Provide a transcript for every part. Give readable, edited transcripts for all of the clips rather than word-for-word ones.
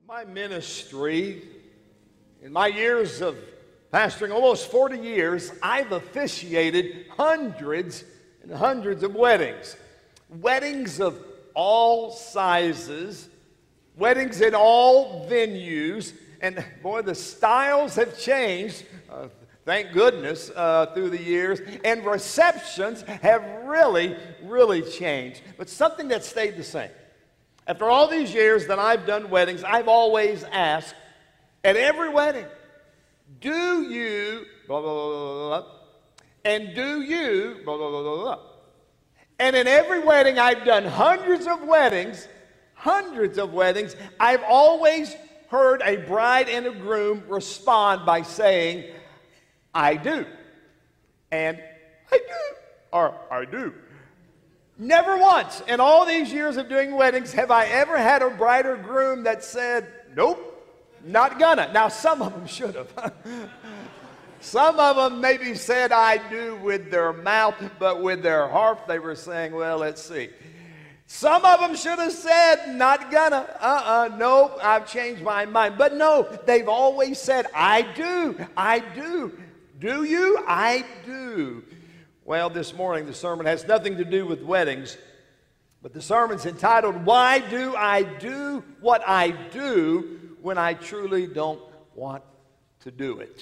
My ministry, in my years of pastoring, almost 40 years, I've officiated hundreds and hundreds of weddings. Weddings of all sizes, weddings in all venues, and boy, the styles have changed, thank goodness, through the years, and receptions have really changed. But something that stayed the same. After all these years that I've done weddings, I've always asked, at every wedding, do you, blah, blah, blah, blah, blah, and do you, blah, blah, blah, blah, blah. And in every wedding, I've done hundreds of weddings, I've always heard a bride and a groom respond by saying, I do, and I do, or I do. Never once in all these years of doing weddings have I ever had a bride or groom that said, nope, not gonna. Now, some of them should have. Some of them maybe said I do with their mouth, but with their heart they were saying, well, let's see. Some of them should have said, not gonna, nope, I've changed my mind. But no, they've always said, I do, I do. Do you? I do. Well, this morning the sermon has nothing to do with weddings, but the sermon's entitled, Why Do I Do What I Do When I Truly Don't Want to Do It?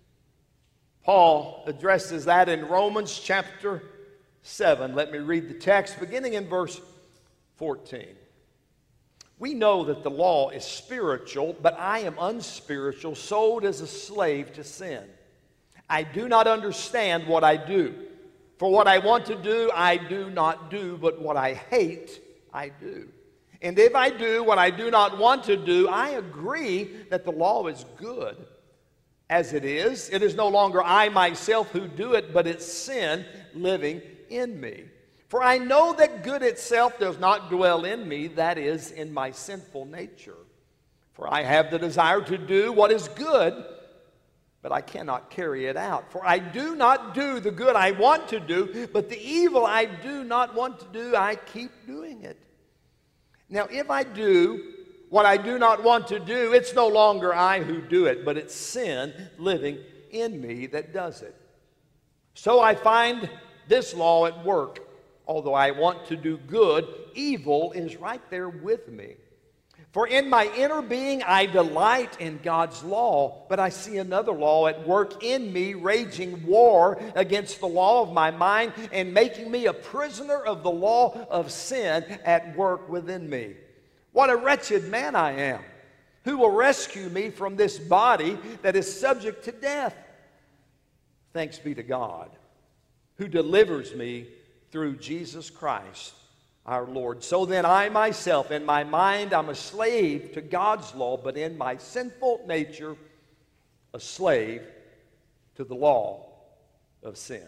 Paul addresses that in Romans chapter 7. Let me read the text beginning in verse 14. We know that the law is spiritual, but I am unspiritual, sold as a slave to sin. I do not understand what I do. For what I want to do, I do not do, but what I hate, I do. And if I do what I do not want to do, I agree that the law is good. As it is no longer I myself who do it, but it's sin living in me. For I know that good itself does not dwell in me, that is, in my sinful nature. For I have the desire to do what is good, but I cannot carry it out. For I do not do the good I want to do, but the evil I do not want to do, I keep doing it. Now, if I do what I do not want to do, it's no longer I who do it, but it's sin living in me that does it. So I find this law at work. Although I want to do good, evil is right there with me. For in my inner being I delight in God's law, but I see another law at work in me, raging war against the law of my mind and making me a prisoner of the law of sin at work within me. What a wretched man I am! Who will rescue me from this body that is subject to death? Thanks be to God, who delivers me through Jesus Christ our Lord. So then I myself, in my mind, I'm a slave to God's law, but in my sinful nature, a slave to the law of sin.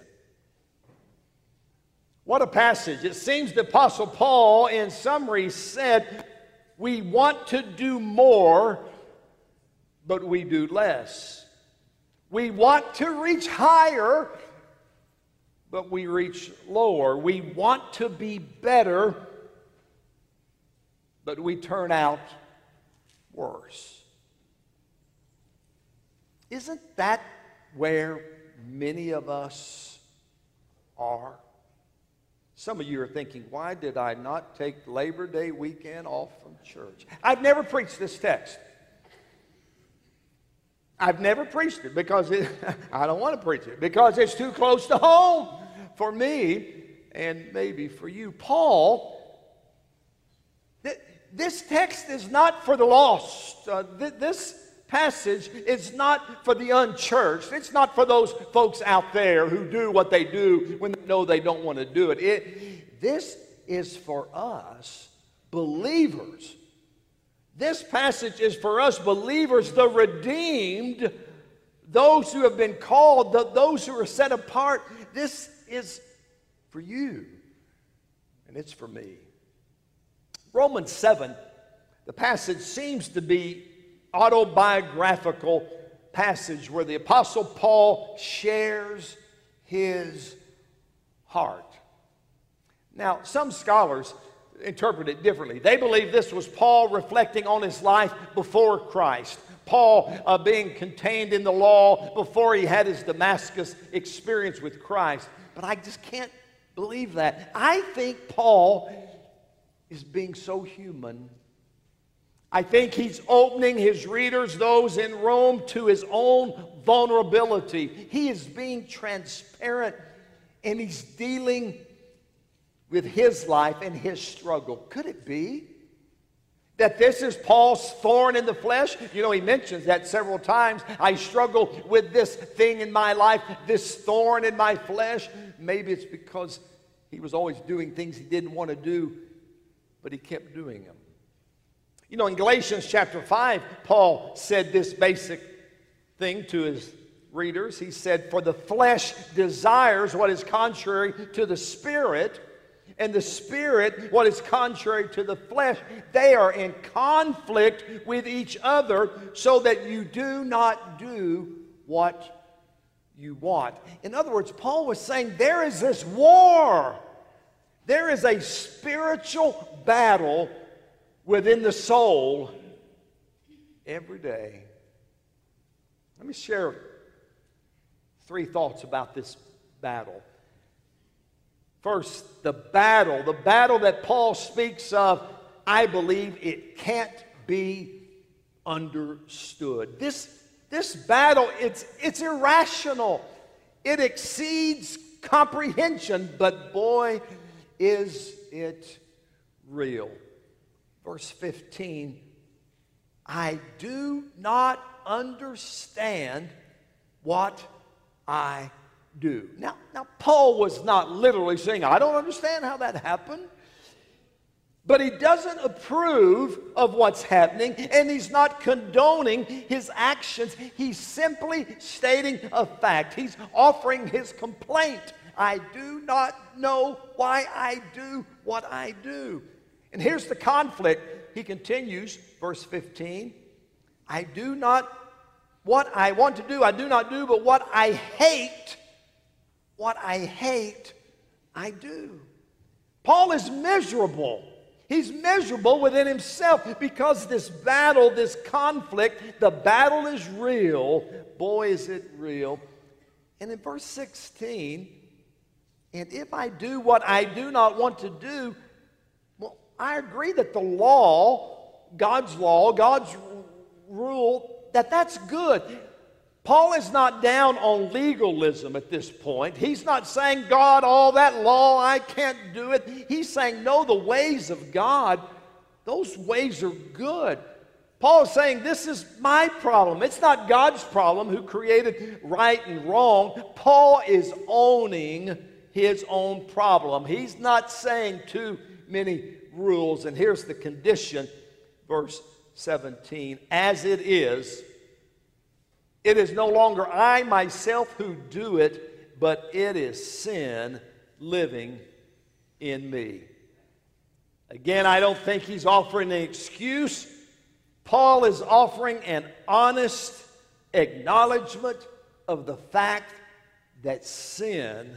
What a passage. It seems the Apostle Paul, in summary, said, we want to do more, but we do less. We want to reach higher, but we reach lower. We want to be better, but we turn out worse. Isn't that where many of us are? Some of you are thinking, why did I not take Labor Day weekend off from church? I've never preached this text. I've never preached it because I don't want to preach it because it's too close to home for me and maybe for you. Paul, this text is not for the lost. This passage is not for the unchurched. It's not for those folks out there who do what they do when they know they don't want to do it. This is for us believers. This passage is for us believers, the redeemed, those who have been called, those who are set apart. This is for you, and it's for me. Romans 7, the passage seems to be autobiographical passage where the Apostle Paul shares his heart. Now, some scholars interpret it differently. They believe this was Paul reflecting on his life before Christ. Paul being contained in the law before he had his Damascus experience with Christ. But I just can't believe that. I think Paul is being so human. I think he's opening his readers, those in Rome, to his own vulnerability. He is being transparent, and he's dealing with his life and his struggle. Could it be that this is Paul's thorn in the flesh? You know, he mentions that several times. I struggle with this thing in my life, this thorn in my flesh. Maybe it's because he was always doing things he didn't want to do, but he kept doing them. You know, in Galatians chapter 5, Paul said this basic thing to his readers. He said, for the flesh desires what is contrary to the Spirit, and the Spirit what is contrary to the flesh. They are in conflict with each other, so that you do not do what you want. In other words, Paul was saying there is this war. There is a spiritual battle within the soul every day. Let me share 3 thoughts about this battle. First, the battle that Paul speaks of, I believe it can't be understood. This battle, it's irrational. It exceeds comprehension, but boy, is it real. Verse 15, I do not understand what I do. Now, Paul was not literally saying, I don't understand how that happened. But he doesn't approve of what's happening, and he's not condoning his actions. He's simply stating a fact. He's offering his complaint. I do not know why I do what I do. And here's the conflict. He continues, verse 15, what I want to do, I do not do, but what I hate, I do. Paul is miserable. He's miserable within himself because this battle, this conflict, the battle is real. Boy, is it real. And in verse 16, and if I do what I do not want to do, well, I agree that the law, God's rule, that's good. Paul is not down on legalism at this point. He's not saying, God, all that law, I can't do it. He's saying, no, the ways of God, those ways are good. Paul is saying, this is my problem. It's not God's problem who created right and wrong. Paul is owning his own problem. He's not saying too many rules. And here's the condition, verse 17. As it is no longer I myself who do it, but it is sin living in me. Again, I don't think he's offering an excuse. Paul is offering an honest acknowledgement of the fact that sin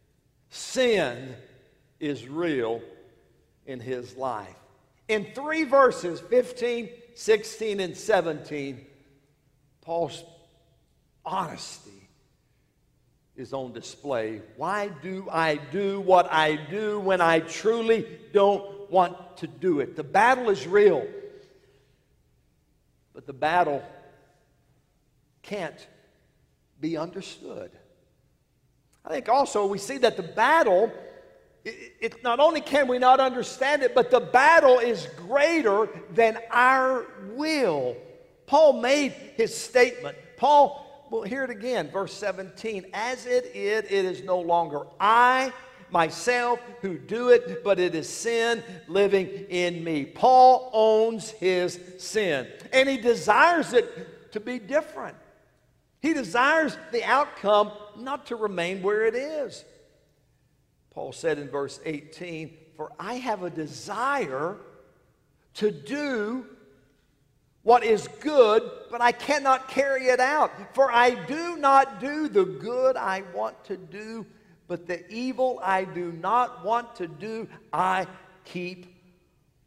is real in his life. In 3 verses, 15, 16, and 17, Paul's honesty is on display. Why do I do what I do when I truly don't want to do it? The battle is real, but the battle can't be understood. I think also we see that the battle, it not only can we not understand it, but the battle is greater than our will. Paul made his statement. We'll hear it again, verse 17. As it is no longer I myself who do it, but it is sin living in me. Paul owns his sin, and he desires it to be different. He desires the outcome not to remain where it is. Paul said in verse 18, for I have a desire to do what is good, but I cannot carry it out. For I do not do the good I want to do, but the evil I do not want to do, I keep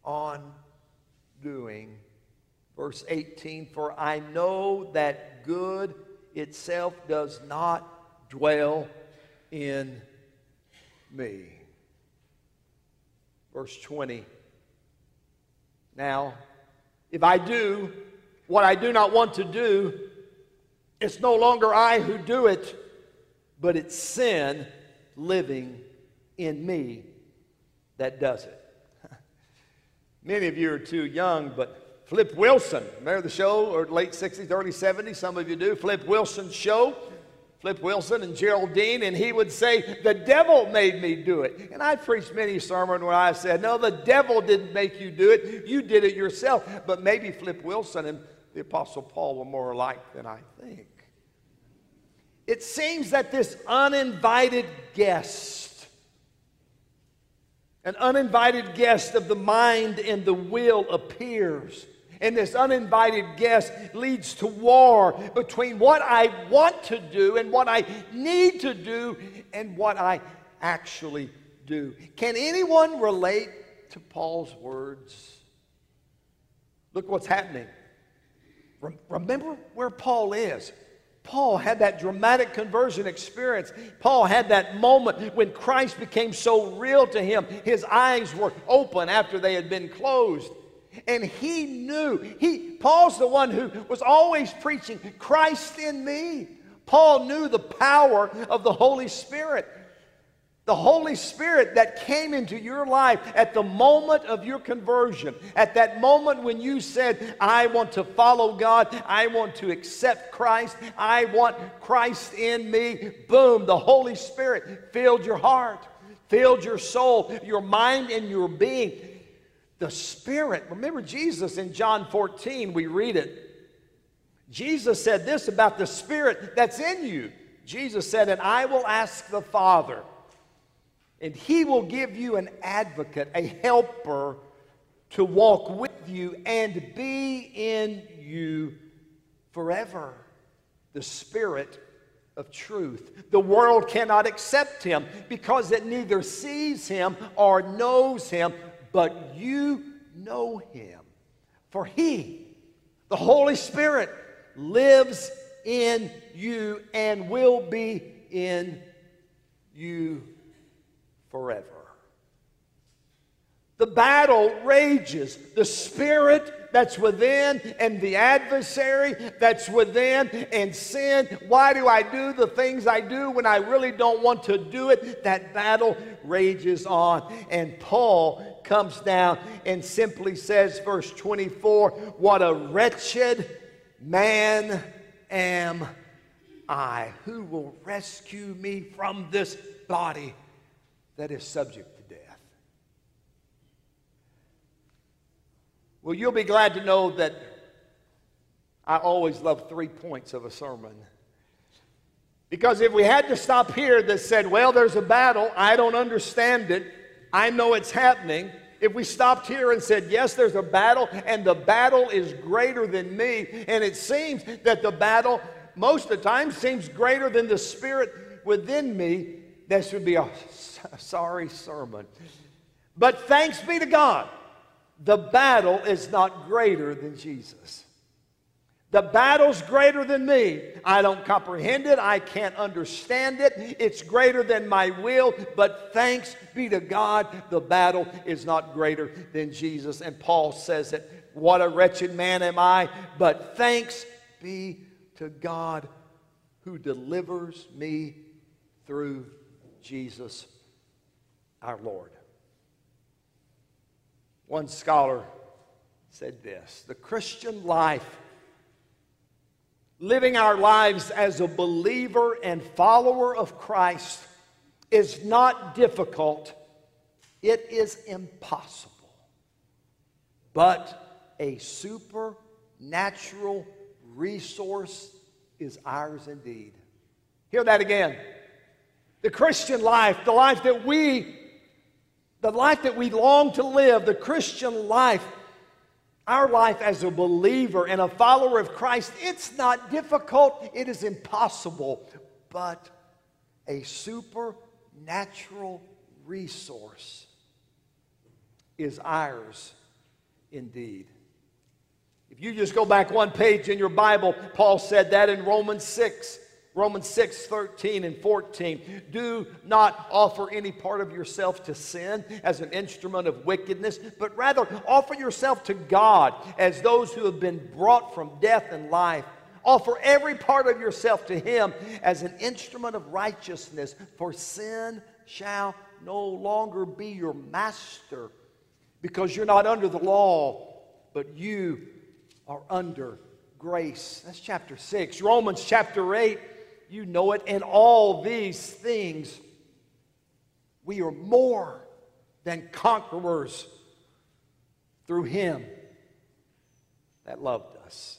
on doing. Verse 18, for I know that good itself does not dwell in me. Verse 20, now, if I do what I do not want to do, it's no longer I who do it, but it's sin living in me that does it. Many of you are too young, but Flip Wilson, remember the show, or late 60s, early 70s, some of you do, Flip Wilson's show, Flip Wilson and Geraldine, and he would say, the devil made me do it. And I preached many sermons where I said, no, the devil didn't make you do it, you did it yourself. But maybe Flip Wilson and the Apostle Paul were more alike than I think. It seems that this uninvited guest, an uninvited guest of the mind and the will appears. And this uninvited guest leads to war between what I want to do and what I need to do and what I actually do. Can anyone relate to Paul's words? Look what's happening. Remember where Paul is. Paul had that dramatic conversion experience. Paul had that moment when Christ became so real to him. His eyes were open after they had been closed. And he knew. Paul's the one who was always preaching, Christ in me. Paul knew the power of the Holy Spirit. The Holy Spirit that came into your life at the moment of your conversion, at that moment when you said, I want to follow God, I want to accept Christ, I want Christ in me. Boom, the Holy Spirit filled your heart, filled your soul, your mind, and your being. The Spirit, remember Jesus in John 14, we read it. Jesus said this about the Spirit that's in you. Jesus said, and I will ask the Father, and He will give you an advocate, a helper to walk with you and be in you forever. The Spirit of truth. The world cannot accept Him because it neither sees Him or knows Him, but you know Him. For He, the Holy Spirit, lives in you and will be in you forever. The battle rages. The spirit that's within and the adversary that's within and sin. Why do I do the things I do when I really don't want to do it? That battle rages on. And Paul comes down and simply says, verse 24, what a wretched man am I. Who will rescue me from this body that is subject to death? Well, you'll be glad to know that I always love 3 points of a sermon. Because if we had to stop here that said, well, there's a battle, I don't understand it, I know it's happening. If we stopped here and said, yes, there's a battle, and the battle is greater than me, and it seems that the battle, most of the time, seems greater than the spirit within me, this would be a sorry sermon. But thanks be to God, the battle is not greater than Jesus. The battle's greater than me. I don't comprehend it. I can't understand it. It's greater than my will. But thanks be to God, the battle is not greater than Jesus. And Paul says it, what a wretched man am I. But thanks be to God who delivers me through Jesus our Lord. One scholar said this, the Christian life, living our lives as a believer and follower of Christ, is not difficult. It is impossible. But a supernatural resource is ours indeed. Hear that again. The Christian life, the life that we long to live, the Christian life, our life as a believer and a follower of Christ, it's not difficult, it is impossible, but a supernatural resource is ours indeed. If you just go back one page in your Bible, Paul said that in Romans 6. Romans 6, 13 and 14. Do not offer any part of yourself to sin as an instrument of wickedness, but rather offer yourself to God as those who have been brought from death and life. Offer every part of yourself to Him as an instrument of righteousness, for sin shall no longer be your master, because you're not under the law, but you are under grace. That's chapter 6. Romans chapter 8. You know it. In all these things, we are more than conquerors through Him that loved us.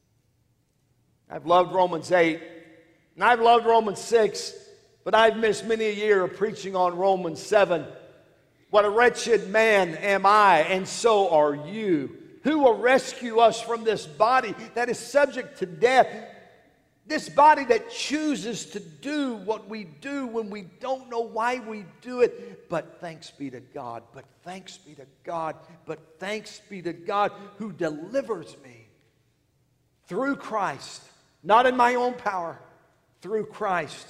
I've loved Romans 8, and I've loved Romans 6, but I've missed many a year of preaching on Romans 7. What a wretched man am I, and so are you. Who will rescue us from this body that is subject to death? This body that chooses to do what we do when we don't know why we do it. But thanks be to God, but thanks be to God, but thanks be to God who delivers me through Christ, not in my own power, through Christ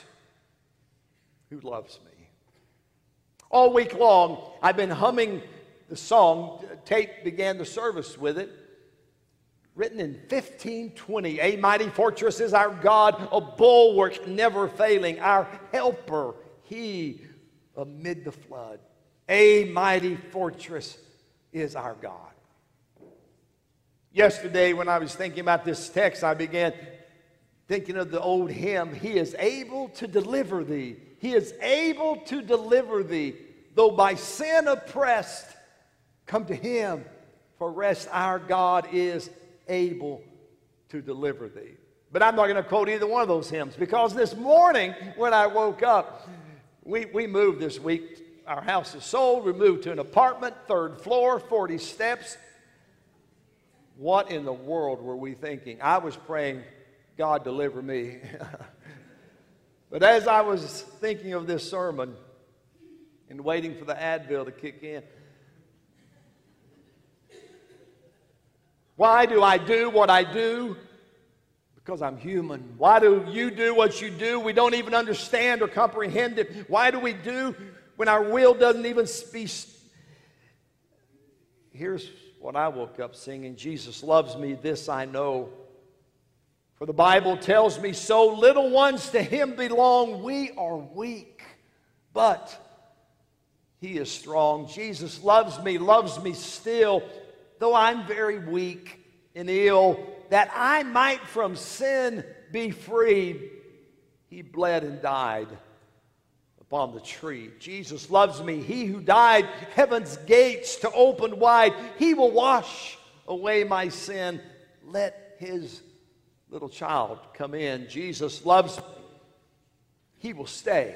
who loves me. All week long, I've been humming the song. Tate began the service with it. Written in 1520, a mighty fortress is our God, a bulwark never failing, our helper, He amid the flood. A mighty fortress is our God. Yesterday, when I was thinking about this text, I began thinking of the old hymn, He is able to deliver thee. He is able to deliver thee, though by sin oppressed, come to Him for rest. Our God is able to deliver thee. But I'm not going to quote either one of those hymns, because this morning when I woke up, we moved this week. Our house is sold. We moved to an apartment, 3rd floor, 40 steps. What in the world were we thinking? I was praying, God deliver me. But as I was thinking of this sermon and waiting for the Advil to kick in, why do I do what I do? Because I'm human. Why do you do what you do? We don't even understand or comprehend it. Why do we do when our will doesn't even be? Here's what I woke up singing. Jesus loves me, this I know. For the Bible tells me so. Little ones to Him belong. We are weak, but He is strong. Jesus loves me still, though I'm very weak and ill, that I might from sin be freed. He bled and died upon the tree. Jesus loves me. He who died heaven's gates to open wide. He will wash away my sin. Let His little child come in. Jesus loves me. He will stay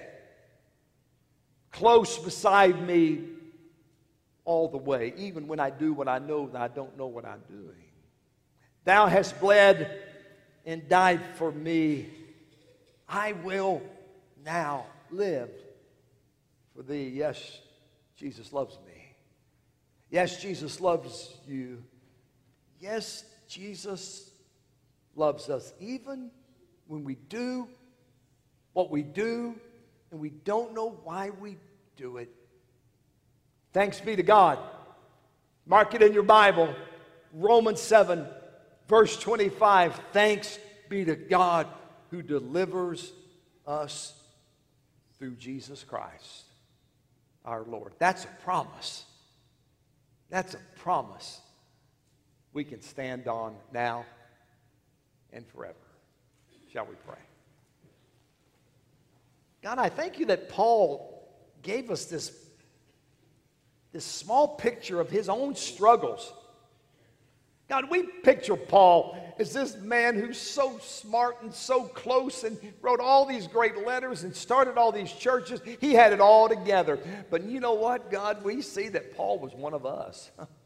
close beside me all the way, even when I do what I know that I don't know what I'm doing. Thou hast bled and died for me. I will now live for thee. Yes, Jesus loves me. Yes, Jesus loves you. Yes, Jesus loves us, even when we do what we do and we don't know why we do it. Thanks be to God. Mark it in your Bible. Romans 7, verse 25. Thanks be to God who delivers us through Jesus Christ, our Lord. That's a promise. That's a promise we can stand on now and forever. Shall we pray? God, I thank you that Paul gave us this small picture of his own struggles. God, we picture Paul as this man who's so smart and so close and wrote all these great letters and started all these churches. He had it all together. But you know what, God? We see that Paul was one of us.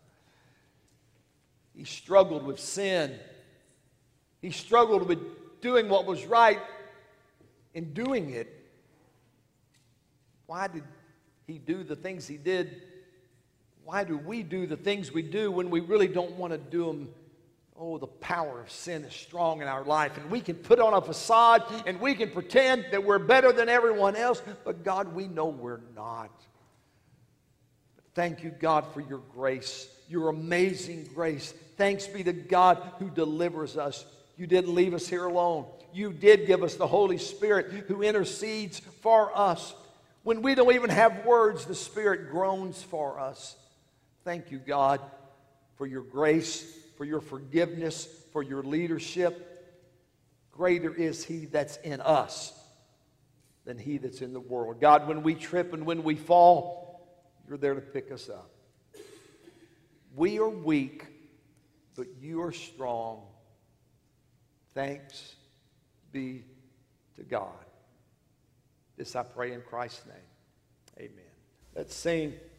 He struggled with sin. He struggled with doing what was right and doing it. Why did he do the things he did? Why do we do the things we do when we really don't want to do them? Oh, the power of sin is strong in our life, and we can put on a facade and we can pretend that we're better than everyone else, but God, we know we're not. Thank you, God, for your grace, your amazing grace. Thanks be to God who delivers us. You didn't leave us here alone. You did give us the Holy Spirit who intercedes for us. When we don't even have words, the Spirit groans for us. Thank you, God, for your grace, for your forgiveness, for your leadership. Greater is He that's in us than he that's in the world. God, when we trip and when we fall, you're there to pick us up. We are weak, but you are strong. Thanks be to God. This I pray in Christ's name. Amen. Let's sing.